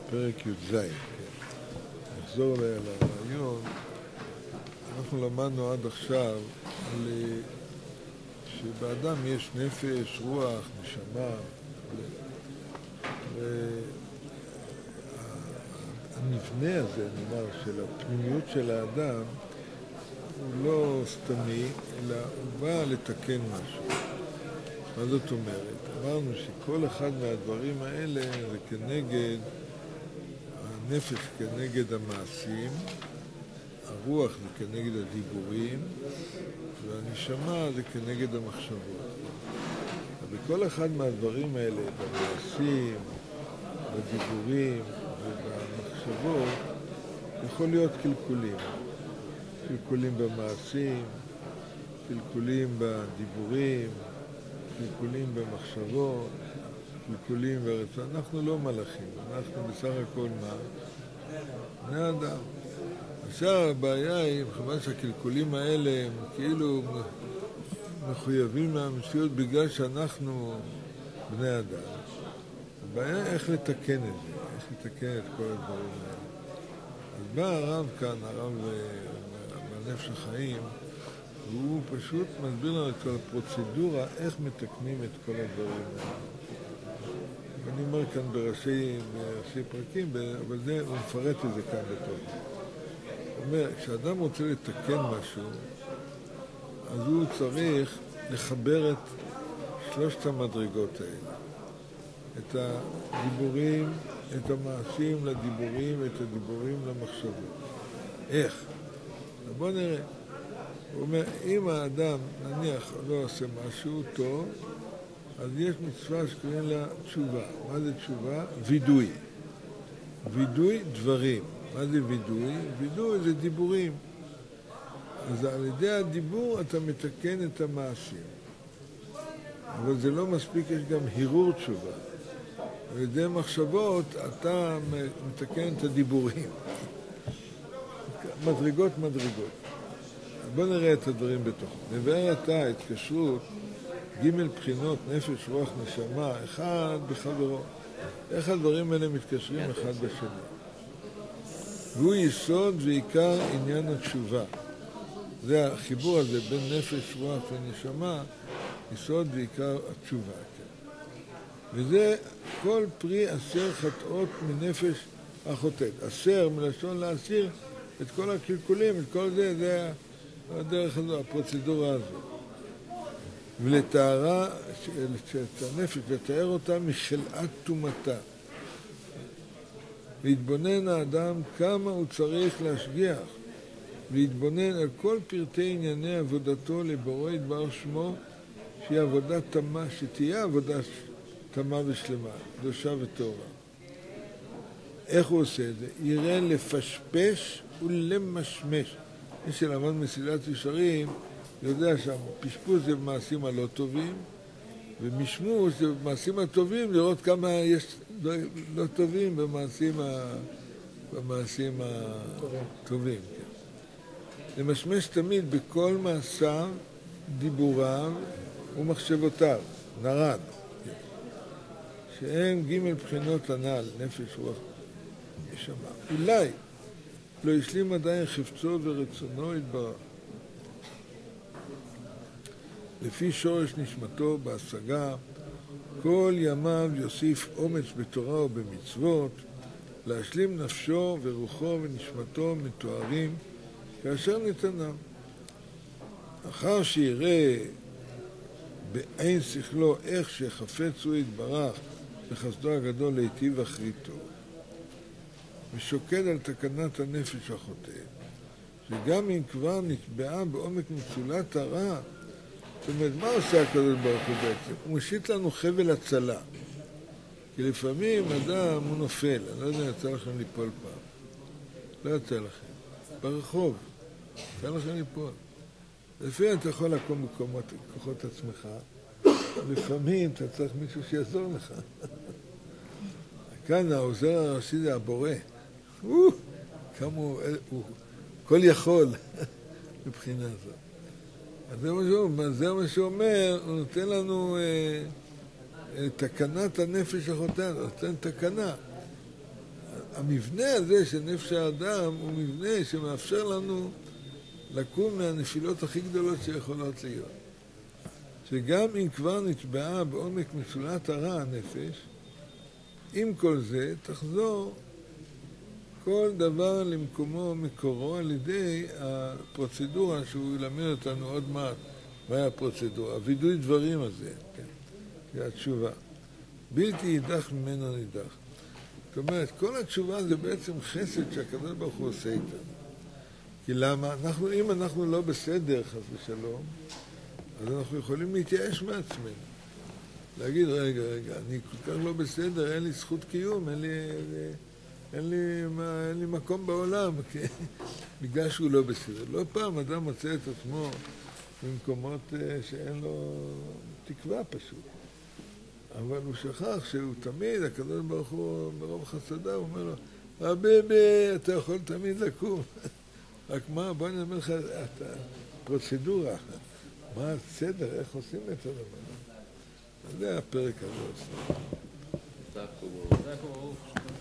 פרק י"ז. נחזור לרעיון. אנחנו למדנו עד עכשיו על שבאדם יש נפש, רוח, נשמה, והמבנה הזה, נאמר, של הפנימיות של האדם הוא לא סתמי, אלא הוא בא לתקן משהו. מה זאת אומרת? אמרנו שכל אחד מהדברים האלה זה כנגד הנפש, כנגד המעשים, הרוח זה כנגד הדיבורים, והנשמה זה כנגד המחשבות. ובכל אחד מהדברים האלה, במעשים, בדיבורים ובמחשבות, יכול להיות קלקולים. קלקולים במעשים, קלקולים בדיבורים, קלקולים במחשבות, קלקולים ברצון. אנחנו לא מלאכים, אנחנו בסך הכל מה? בני אדם. עכשיו הבעיה היא, מכיוון שהקלקולים האלה הם כאילו מחויבים מהמציאות בגלל שאנחנו בני אדם. הבעיה איך לתקן את זה, איך לתקן את כל הדברים האלה. אז בא הרב כאן, הרב בנפש החיים, והוא פשוט מסביר לנו את כל הפרוצדורה, איך מתקנים את כל הדברים האלה. ואני אומר כאן בראשי פרקים, אבל זה, הוא מפרט את זה כאן בתוך. הוא אומר, כשאדם רוצה לתקן משהו, אז הוא צריך לחבר את שלושת המדרגות האלה. את הדיבורים, את המעשים לדיבורים, ואת הדיבורים למחשבות. איך? בוא נראה. הוא אומר, אם האדם נניח לא עושה משהו טוב, אז יש מצווה שקוראים לה תשובה. מה זה תשובה? וידוי. וידוי דברים. מה זה וידוי? וידוי זה דיבורים. אז על ידי הדיבור אתה מתקן את המעשים. אבל זה לא מספיק, יש גם הרהור תשובה. על ידי מחשבות אתה מתקן את הדיבורים. מדרגות. בוא נראה את הדברים בתוכו. נבאר אתה התקשרות ג' בחינות נפש, רוח, נשמה, אחד בחברו. איך הדברים האלה מתקשרים אחד בשני. והוא יסוד ועיקר עניין התשובה. זה החיבור הזה בין נפש, רוח ונשמה, יסוד ועיקר התשובה. כן. וזה כל פרי אסר חטאות מנפש החוטאת. אסר מלשון להסיר את כל הקלקולים, את כל זה, זה הדרך הזו, הפרוצדורה הזו. ולתארה את הנפש, לתאר אותה מחלאת תומתה. להתבונן האדם כמה הוא צריך להשגיח, להתבונן על כל פרטי ענייני עבודתו לבורא יתברך שמו, שהיא עבודה תמה, שתהיה עבודה תמה ושלמה, קדושה וטהורה. איך הוא עושה את זה? יראה לפשפש ולמשמש. מי שלמד מסילת ישרים יודע שהפשפוש זה במעשים הלא טובים, ומשמוש זה במעשים הטובים, לראות כמה יש לא טובים במעשים הטובים. כן. למשמש תמיד בכל מעשיו, דיבוריו ומחשבותיו, נרד. כן. שהם ג' בחינות הנ"ל, נפש, רוח, נשמה. אולי לא השלים עדיין חפצו ורצונו יתברך. לפי שורש נשמתו בהשגה, כל ימיו יוסיף אומץ בתורה ובמצוות, להשלים נפשו ורוחו ונשמתו מתוארים כאשר ניתנם. אחר שיראה בעין שכלו איך שחפץ הוא יתברך בחסדו הגדול להיטיב אחריתו, ושוקד על תקנת הנפש החוטאת, שגם אם כבר נטבעה בעומק מצולת הרע, זאת אומרת, מה עושה הקדוש ברוך הוא בעצם? הוא משית לנו חבל הצלה. כי לפעמים אדם הוא נופל, אני לא יודע, יצא לכם ליפול פעם. לא יצא לכם. ברחוב, יצא לכם ליפול. לפעמים אתה יכול לקום בכוחות עצמך, לפעמים אתה צריך מישהו שיעזור לך. כאן העוזר הראשי זה הבורא. כמה הוא כל יכול מבחינה הזאת. אז זה מה שהוא אומר, הוא נותן לנו תקנת הנפש החוטאת, נותן תקנה. המבנה הזה של נפש האדם הוא מבנה שמאפשר לנו לקום מהנפילות הכי גדולות שיכולות להיות. שגם אם כבר נטבעה בעומק מצולת הרע הנפש, עם כל זה תחזור כל דבר למקומו מקורו על ידי הפרוצדורה שהוא ילמד אותנו עוד מעט. מהי הפרוצדורה? הווידוי דברים הזה, כן? זה התשובה. בלתי יידח ממנו נידח. זאת אומרת, כל התשובה זה בעצם חסד שהקדוש ברוך הוא עושה איתנו. כי למה? אם אנחנו לא בסדר, חס ושלום, אז אנחנו יכולים להתייאש מעצמנו. להגיד, רגע, אני כל כך לא בסדר, אין לי זכות קיום, אין לי מקום בעולם, בגלל שהוא לא בסדר. לא פעם אדם מוצא את עצמו במקומות שאין לו תקווה פשוט. אבל הוא שכח שהוא תמיד, הקדוש ברוך הוא ברוב חסדה, הוא אומר לו, רבי, אתה יכול תמיד לקום. רק מה, בוא אני אומר לך את הפרוצדורה. מה הסדר, איך עושים את הדבר? זה הפרק הזה.